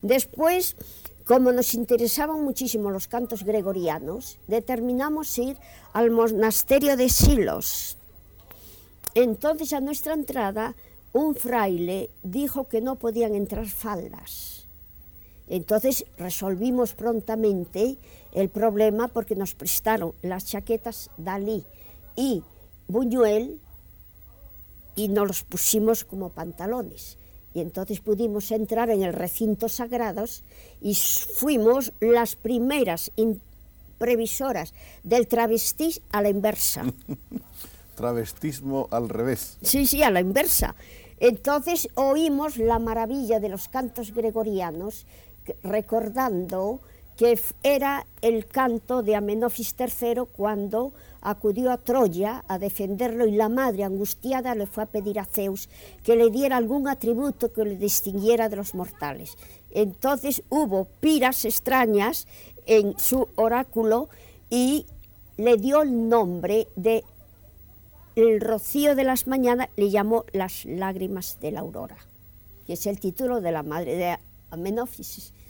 Después, como nos interesaban muchísimo los cantos gregorianos, determinamos ir al monasterio de Silos. Entonces, a nuestra entrada, un fraile dijo que no podían entrar faldas. Entonces resolvimos prontamente el problema porque nos prestaron las chaquetas Dalí y Buñuel y nos los pusimos como pantalones. Y entonces pudimos entrar en el recinto sagrados y fuimos las primeras previsoras del travestí a la inversa. Travestismo al revés. Sí, sí, a la inversa. Entonces oímos la maravilla de los cantos gregorianos, recordando que era el canto de Amenofis III cuando acudió a Troya a defenderlo y la madre angustiada le fue a pedir a Zeus que le diera algún atributo que le distinguiera de los mortales. Entonces hubo piras extrañas en su oráculo y le dio el nombre de el rocío de las mañanas, le llamó las lágrimas de la aurora, que es el título de la madre de Amenofis.